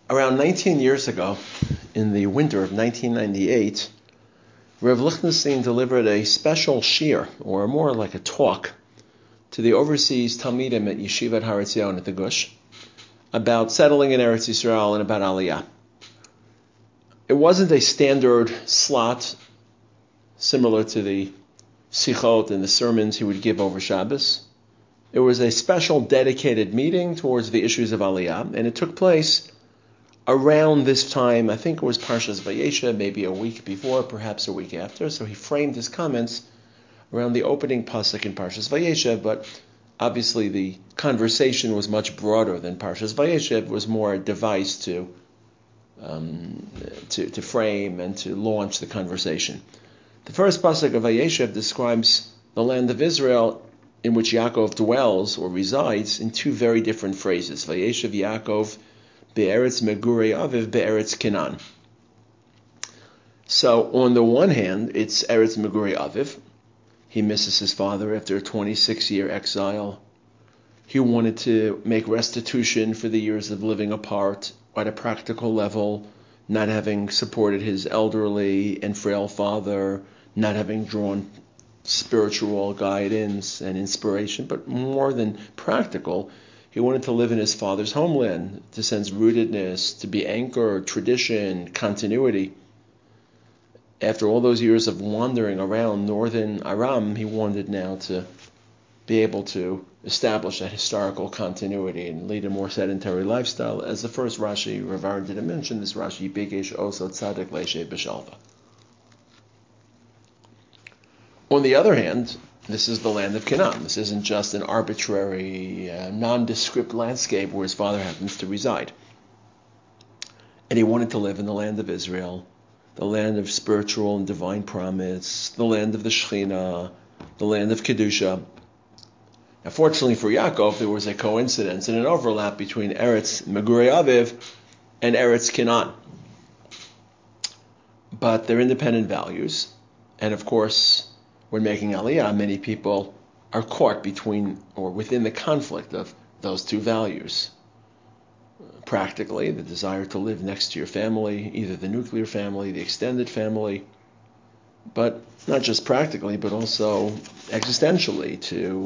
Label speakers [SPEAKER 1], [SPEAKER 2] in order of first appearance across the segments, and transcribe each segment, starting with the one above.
[SPEAKER 1] Around 19 years ago, in the winter of 1998, Rev Lichtenstein delivered a special shiur, or more like a talk, to the overseas Talmidim at Yeshivat Har Etzion at the Gush, about settling in Eretz Yisrael and about Aliyah. It wasn't a standard slot similar to the sichot and the sermons he would give over Shabbos. It was a special dedicated meeting towards the issues of Aliyah, and it took place around this time. I think it was Parshas Vayeshev, maybe a week before, perhaps a week after. So he framed his comments around the opening pasuk in Parshas Vayeshev, but obviously the conversation was much broader than Parshas Vayeshev. It was more a device to frame and to launch the conversation. The first pasuk of Vayeshev describes the land of Israel in which Yaakov dwells or resides in two very different phrases. Vayeshev Yaakov be'eretz megurei aviv be'eretz Canaan. So on the one hand, it's Eretz Megurei Aviv. He misses his father after a 26-year exile. He wanted to make restitution for the years of living apart at a practical level, not having supported his elderly and frail father, not having drawn spiritual guidance and inspiration, but more than practical, he wanted to live in his father's homeland, to sense rootedness, to be anchored, tradition, continuity. After all those years of wandering around northern Aram, he wanted now to be able to establish that historical continuity and lead a more sedentary lifestyle. As the first Rashi, Rav Aaron didn't mention this Rashi, Bikesh Oso Tzaddik Leishe B'Shalva. On the other hand, this is the land of Canaan. This isn't just an arbitrary, nondescript landscape where his father happens to reside. And he wanted to live in the land of Israel, the land of spiritual and divine promise, the land of the Shekhinah, the land of Kedusha. Now, fortunately for Yaakov, there was a coincidence and an overlap between Eretz Megurei Aviv and Eretz Canaan. But they're independent values. And of course, when making Aliyah, many people are caught between or within the conflict of those two values. Practically, the desire to live next to your family, either the nuclear family, the extended family, but not just practically, but also existentially,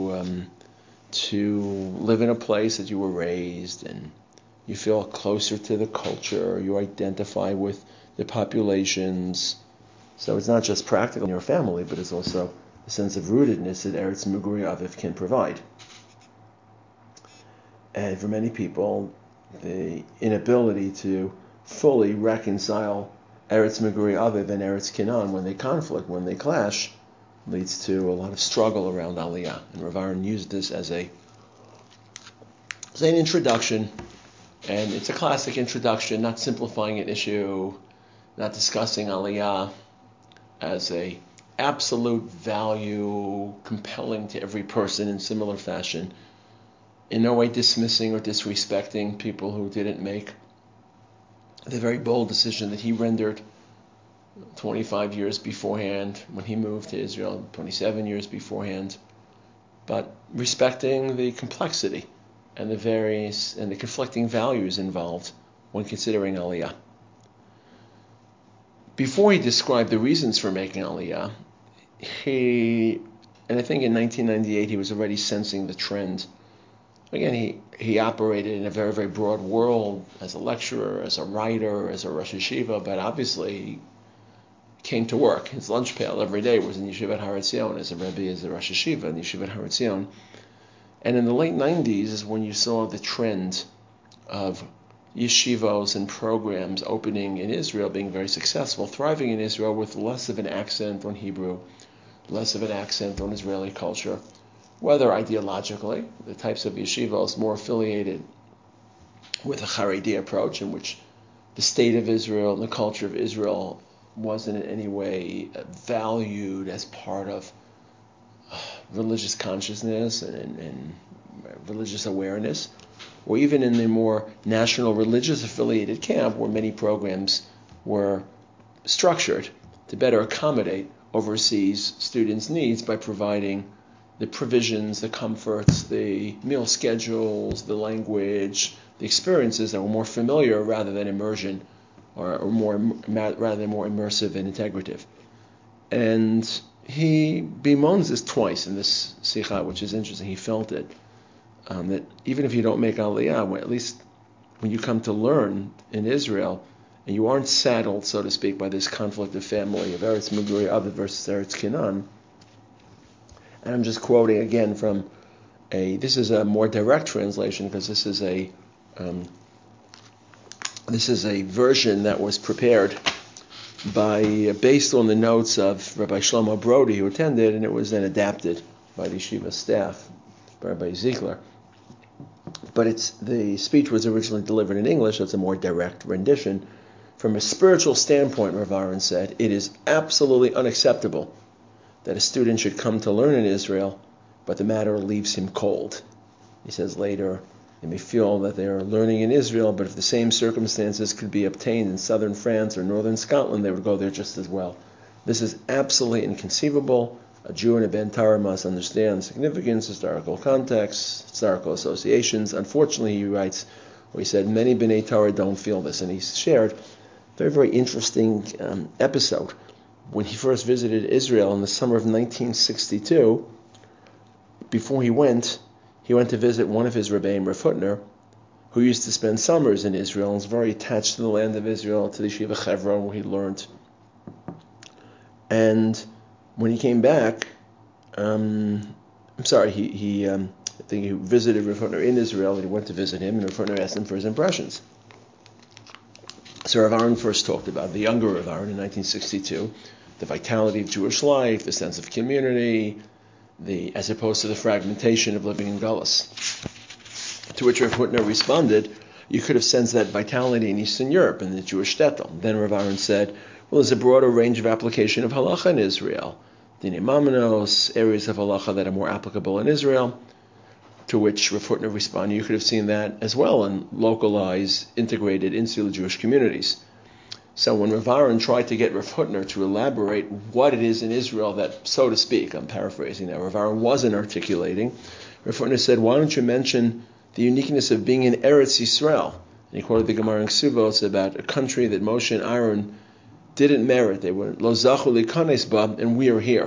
[SPEAKER 1] to live in a place that you were raised and you feel closer to the culture, you identify with the populations. So it's not just practical in your family, but it's also a sense of rootedness that Eretz Megurei Aviv can provide. And for many people, the inability to fully reconcile Eretz Megurei Aviv and Eretz Canaan when they conflict, when they clash, leads to a lot of struggle around Aliyah. And Rav Aaron used this as an introduction, and it's a classic introduction, not simplifying an issue, not discussing Aliyah as a absolute value compelling to every person in similar fashion, in no way dismissing or disrespecting people who didn't make the very bold decision that he rendered 25 years beforehand when he moved to Israel, 27 years beforehand, but respecting the complexity and the various and the conflicting values involved when considering Aliyah. Before he described the reasons for making Aliyah, and I think in 1998 he was already sensing the trend. Again, he operated in a very, very broad world as a lecturer, as a writer, as a Rosh Yeshiva, but obviously he came to work. His lunch pail every day was in Yeshivat Har Etzion as a Rebbe, as a Rosh Yeshiva in Yeshivat Har Etzion. And in the late 90s is when you saw the trend of yeshivos and programs opening in Israel, being very successful, thriving in Israel with less of an accent on Hebrew, less of an accent on Israeli culture, whether ideologically, the types of yeshivos more affiliated with a Haredi approach in which the state of Israel and the culture of Israel wasn't in any way valued as part of religious consciousness and religious awareness, or even in the more national religious affiliated camp where many programs were structured to better accommodate overseas students' needs by providing the provisions, the comforts, the meal schedules, the language, the experiences that were more familiar rather than immersion, or rather than more immersive and integrative. And he bemoans this twice in this sikha, which is interesting. He felt it, that even if you don't make aliyah, at least when you come to learn in Israel, and you aren't saddled, so to speak, by this conflict of family of Eretz Miguri Aviv versus Eretz Canaan. And I'm just quoting again from this is a more direct translation, because this is a version that was prepared based on the notes of Rabbi Shlomo Brody, who attended, and it was then adapted by the yeshiva staff, by Rabbi Ziegler. But the speech was originally delivered in English, so it's a more direct rendition. From a spiritual standpoint, Rav Aaron said, it is absolutely unacceptable that a student should come to learn in Israel, but the matter leaves him cold. He says later, they may feel that they are learning in Israel, but if the same circumstances could be obtained in southern France or northern Scotland, they would go there just as well. This is absolutely inconceivable. A Jew and a Ben Torah must understand the significance, historical context, historical associations. Unfortunately, he writes, where he said, many B'nai Torah don't feel this, and he shared a very, very interesting episode. When he first visited Israel in the summer of 1962, before he went to visit one of his Rebbeim, Rav Hutner, who used to spend summers in Israel and was very attached to the land of Israel, to the Yeshiva Chevron, where he learned. And when he came back, I think he visited Rav Hutner in Israel, and he went to visit him, and Rav Hutner asked him for his impressions. So Rav Aaron first talked about, the younger Rav Aaron in 1962, the vitality of Jewish life, the sense of community, as opposed to the fragmentation of living in Gullus. To which Rav Hutner responded, you could have sensed that vitality in Eastern Europe, in the Jewish shtetl. Then Rav Aaron said, well, there's a broader range of application of halacha in Israel. Dinei Mamanos, areas of halacha that are more applicable in Israel. To which Rav Hutner responded, you could have seen that as well in localized, integrated, insular Jewish communities. So when Rav Aaron tried to get Rav Hutner to elaborate what it is in Israel that, so to speak, I'm paraphrasing now, Rav Aaron wasn't articulating, Rav Hutner said, why don't you mention the uniqueness of being in Eretz Yisrael? And he quoted the Gemara in Ksubos about a country that Moshe and Aaron didn't merit. They were lo zachu likanes ba, and we are here.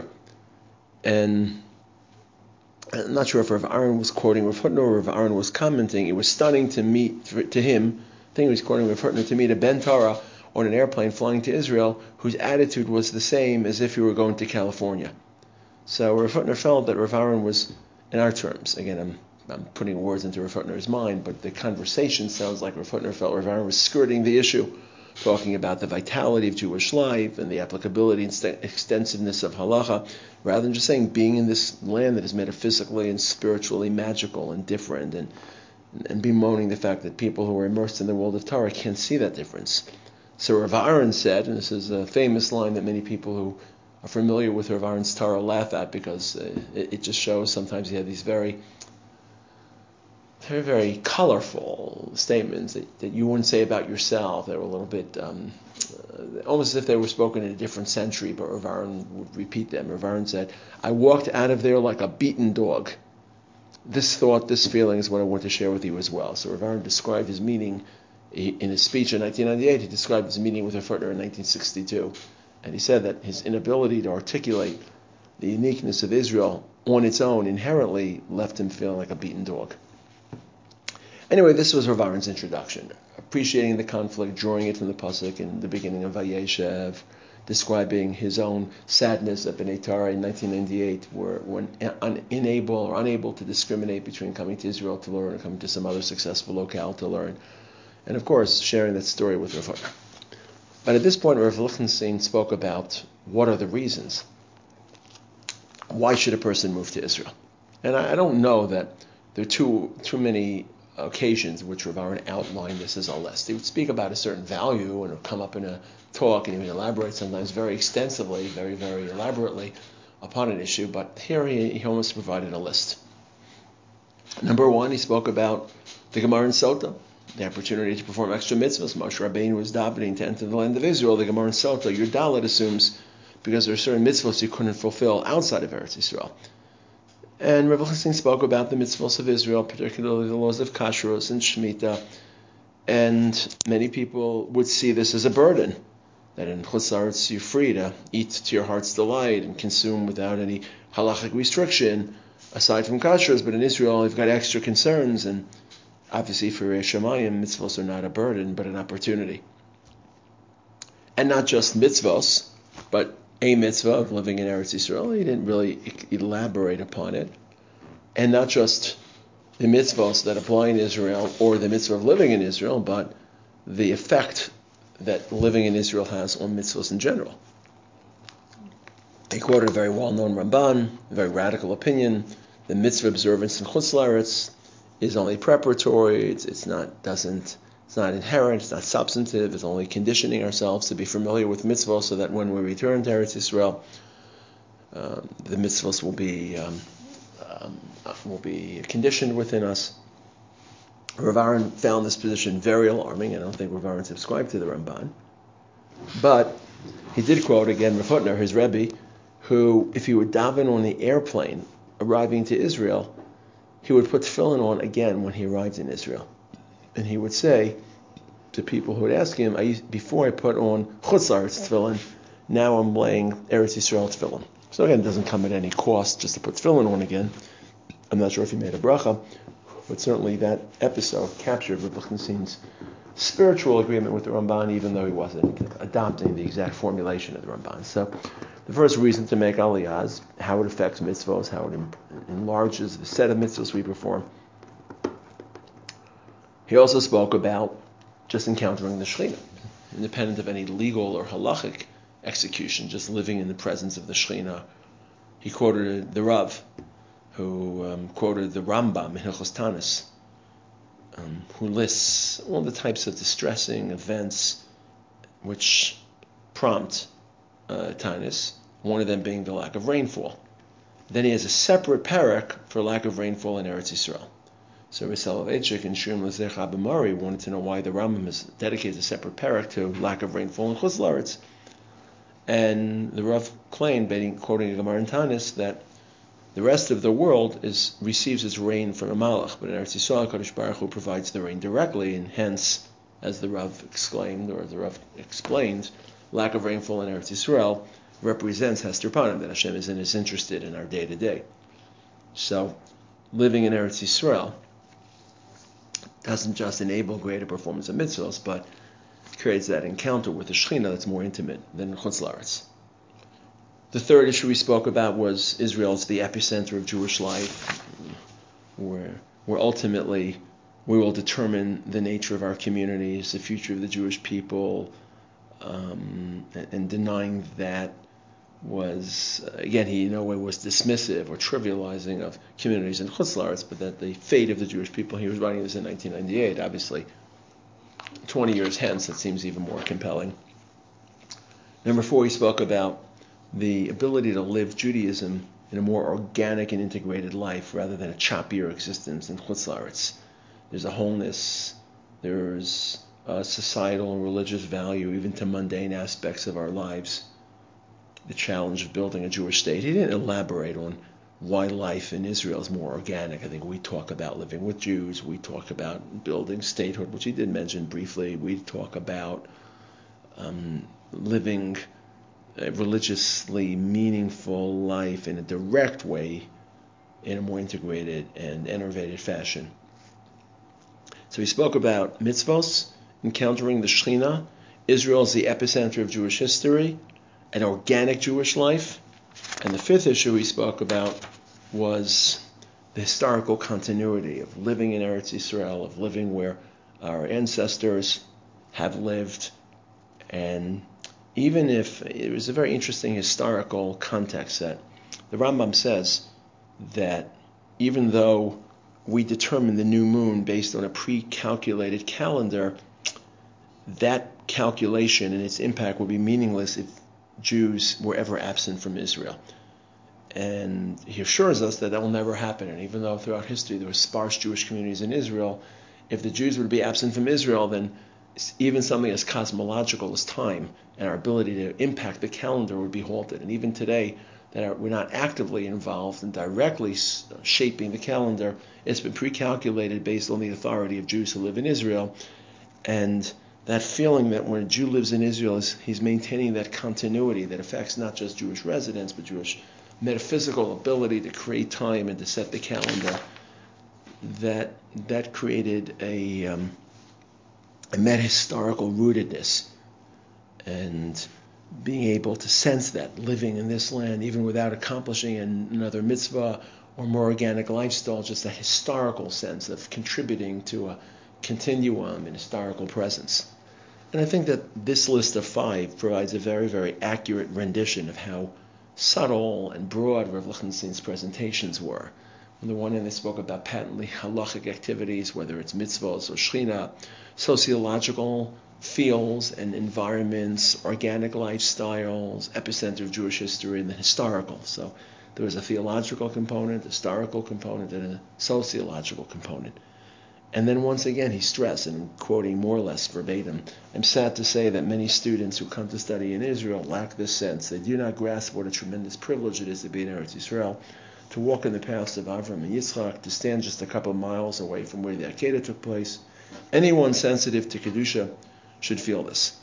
[SPEAKER 1] And I'm not sure if Rav Aaron was quoting Rav Hutner or Rav Aaron was commenting. It was stunning to him, I think he was quoting Rav Hutner, to meet a Ben Torah on an airplane flying to Israel whose attitude was the same as if he were going to California. So Rav Hutner felt that Rav Aaron was, in our terms, again I'm putting words into Rav Hutner's mind, but the conversation sounds like Rav Hutner felt Rav Aaron was skirting the issue, talking about the vitality of Jewish life and the applicability and extensiveness of halacha, rather than just saying being in this land that is metaphysically and spiritually magical and different, and bemoaning the fact that people who are immersed in the world of Torah can't see that difference. So Rav Aaron said, and this is a famous line that many people who are familiar with Rav Aaron's Torah laugh at, because it just shows sometimes he had these very, very, very colorful statements that you wouldn't say about yourself. They were a little bit, almost as if they were spoken in a different century, but Rav Aaron would repeat them. Rav Aaron said, I walked out of there like a beaten dog. This thought, this feeling is what I want to share with you as well. So Rav Aaron described his meaning in his speech in 1998. He described his meeting with Rav Hutner in 1962. And he said that his inability to articulate the uniqueness of Israel on its own inherently left him feeling like a beaten dog. Anyway, this was Rav Aaron's introduction, appreciating the conflict, drawing it from the pasuk in the beginning of Vayeshev, describing his own sadness at B'nai Torah in 1998, when unable to discriminate between coming to Israel to learn and coming to some other successful locale to learn. And of course, sharing that story with Rav Hutner. But at this point, Rav Lichtenstein spoke about what are the reasons. Why should a person move to Israel? And I don't know that there are too many occasions in which Rav Aaron outlined this as a list. He would speak about a certain value, and it would come up in a talk, and he would elaborate sometimes very extensively, very, very elaborately upon an issue. But here he almost provided a list. Number one, he spoke about the Gemara in Sota, the opportunity to perform extra mitzvahs. Moshe Rabbeinu was davening to enter the land of Israel. The Gemara in Sota, your Dalet assumes, because there are certain mitzvahs you couldn't fulfill outside of Eretz Yisrael. And Rebbe Lichtenstein spoke about the mitzvahs of Israel, particularly the laws of kashrus and shemitah, and many people would see this as a burden, that in Chutz La'aretz you're free to eat to your heart's delight and consume without any halachic restriction, aside from kashrus, but in Israel you've got extra concerns, and obviously for Yirei Shamayim, mitzvahs are not a burden, but an opportunity. And not just mitzvahs, but a mitzvah of living in Eretz Yisrael. He didn't really elaborate upon it. And not just the mitzvahs that apply in Israel or the mitzvah of living in Israel, but the effect that living in Israel has on mitzvahs in general. He quoted a very well-known Ramban, a very radical opinion. The mitzvah observance in Chutz La'aretz is only preparatory. It's not inherent. It's not substantive. It's only conditioning ourselves to be familiar with mitzvahs, so that when we return to Eretz Yisrael, the mitzvahs will be conditioned within us. Rav Aaron found this position very alarming. I don't think Rav Aaron subscribed to the Ramban, but he did quote again Rav Hutner, his Rebbe, who, if he would daven on the airplane arriving to Israel, he would put tefillin on again when he arrived in Israel. And he would say to people who would ask him, before I put on Chutz La'aretz tefillin, now I'm laying Eretz Yisrael tefillin. So again, it doesn't come at any cost just to put tefillin on again. I'm not sure if he made a bracha, but certainly that episode captured Rebbe Lichtenstein's spiritual agreement with the Ramban, even though he wasn't adopting the exact formulation of the Ramban. So the first reason to make Aliyah is how it affects mitzvahs, how it enlarges the set of mitzvahs we perform. He also spoke about just encountering the Shekhinah, independent of any legal or halachic execution, just living in the presence of the Shekhinah. He quoted the Rav, who quoted the Rambam in Hilchos Tanis, who lists all the types of distressing events which prompt Tanis, one of them being the lack of rainfall. Then he has a separate parak for lack of rainfall in Eretz Yisrael. So Rabbi Soloveitchik and Shurim Lezech Abamari wanted to know why the Rambam has dedicated a separate parak to lack of rainfall in Chutz La'aretz. And the Rav claimed, quoting the Gemara in Tanis, that the rest of the world receives its rain from a malach, but in Eretz Yisrael, Kadosh Baruch Hu provides the rain directly, and hence, as the Rav exclaimed, or the Rav explained, lack of rainfall in Eretz Yisrael represents Hester Panim, that Hashem isn't as interested in our day-to-day. So, living in Eretz Yisrael doesn't just enable greater performance of mitzvahs, but creates that encounter with the Shekhinah that's more intimate than Chutz La'aretz. The third issue we spoke about was Israel as the epicenter of Jewish life, where ultimately we will determine the nature of our communities, the future of the Jewish people, and denying that was, again, he in no way was dismissive or trivializing of communities in Chutz La'aretz, but that the fate of the Jewish people, he was writing this in 1998, obviously 20 years hence, it seems even more compelling. Number 4, he spoke about the ability to live Judaism in a more organic and integrated life rather than a choppier existence in Chutz La'aretz. There's a wholeness, there's a societal and religious value even to mundane aspects of our lives. The challenge of building a Jewish state. He didn't elaborate on why life in Israel is more organic. I think we talk about living with Jews, we talk about building statehood, which he did mention briefly. We talk about living a religiously meaningful life in a direct way, in a more integrated and innovative fashion. So he spoke about mitzvos, encountering the Shekhinah. Israel is the epicenter of Jewish history, an organic Jewish life. And the fifth issue he spoke about was the historical continuity of living in Eretz Yisrael, of living where our ancestors have lived. And even if it was a very interesting historical context, that the Rambam says that even though we determine the new moon based on a pre-calculated calendar, that calculation and its impact would be meaningless if Jews were ever absent from Israel. And he assures us that will never happen. And even though throughout history there were sparse Jewish communities in Israel, if the Jews would be absent from Israel, then even something as cosmological as time and our ability to impact the calendar would be halted. And even today, we're not actively involved in directly shaping the calendar. It's been pre-calculated based on the authority of Jews who live in Israel, and that feeling that when a Jew lives in Israel, he's maintaining that continuity that affects not just Jewish residents, but Jewish metaphysical ability to create time and to set the calendar. That created a meta-historical rootedness, and being able to sense that living in this land, even without accomplishing another mitzvah or more organic lifestyle, just a historical sense of contributing to a continuum and historical presence. And I think that this list of 5 provides a very, very accurate rendition of how subtle and broad Rav Lichtenstein's presentations were. On the one hand, they spoke about patently halachic activities, whether it's mitzvahs or shechina, sociological fields and environments, organic lifestyles, epicenter of Jewish history, and the historical. So there was a theological component, a historical component, and a sociological component. And then once again, he stressed, and I'm quoting more or less verbatim, "I'm sad to say that many students who come to study in Israel lack this sense. They do not grasp what a tremendous privilege it is to be in Eretz Yisrael, to walk in the paths of Avram and Yitzchak, to stand just a couple of miles away from where the Akedah took place. Anyone sensitive to Kedusha should feel this."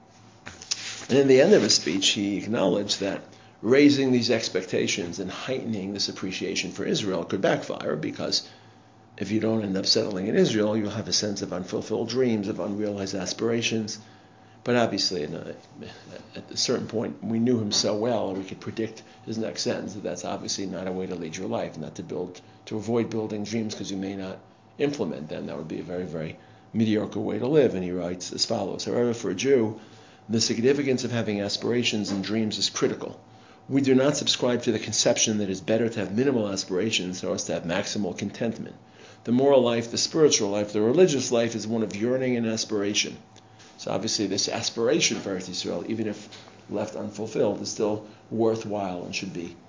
[SPEAKER 1] And in the end of his speech, he acknowledged that raising these expectations and heightening this appreciation for Israel could backfire, because if you don't end up settling in Israel, you'll have a sense of unfulfilled dreams, of unrealized aspirations. But obviously, at a certain point, we knew him so well, we could predict his next sentence, that's obviously not a way to lead your life, not to avoid building dreams because you may not implement them. That would be a very, very mediocre way to live. And he writes as follows: "However, for a Jew, the significance of having aspirations and dreams is critical. We do not subscribe to the conception that it's better to have minimal aspirations so as to have maximal contentment. The moral life, the spiritual life, the religious life is one of yearning and aspiration." So obviously this aspiration for Eretz Yisrael, even if left unfulfilled, is still worthwhile and should be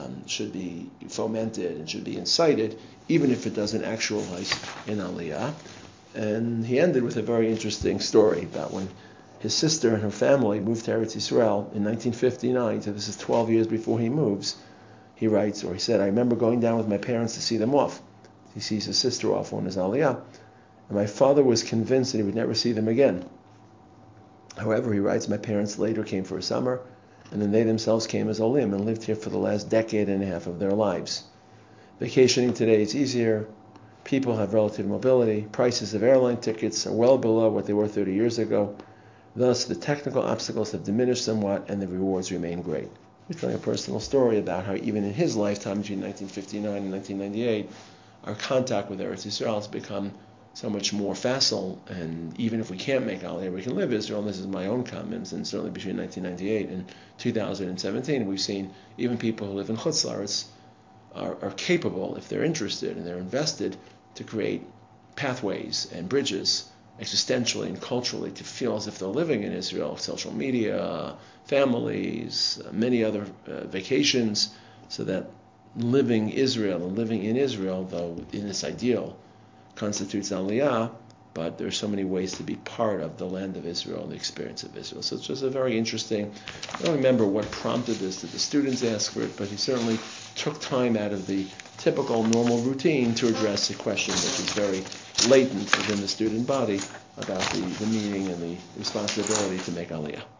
[SPEAKER 1] fomented and should be incited, even if it doesn't actualize in Aliyah. And he ended with a very interesting story about when his sister and her family moved to Eretz Yisrael in 1959, so this is 12 years before he moves. He writes, or he said, "I remember going down with my parents to see them off." He sees his sister off on his Aliyah, and my father was convinced that he would never see them again. However, he writes, "My parents later came for a summer, and then they themselves came as Olim and lived here for the last decade and a half of their lives. Vacationing today is easier. People have relative mobility. Prices of airline tickets are well below what they were 30 years ago. Thus, the technical obstacles have diminished somewhat, and the rewards remain great." He's telling a personal story about how even in his lifetime, between 1959 and 1998, our contact with Eretz Yisrael has become so much more facile, and even if we can't make Aliyah, we can live Israel. And this is my own comments, and certainly between 1998 and 2017, we've seen even people who live in Chutz La'aretz are capable, if they're interested and they're invested, to create pathways and bridges existentially and culturally to feel as if they're living in Israel. Social media, families, many other vacations, so that living Israel and living in Israel, though in its ideal, constitutes Aliyah, but there are so many ways to be part of the land of Israel and the experience of Israel. So it's just a very interesting, I don't remember what prompted this, that the students asked for it, but he certainly took time out of the typical normal routine to address a question which is very latent within the student body about the meaning and the responsibility to make Aliyah.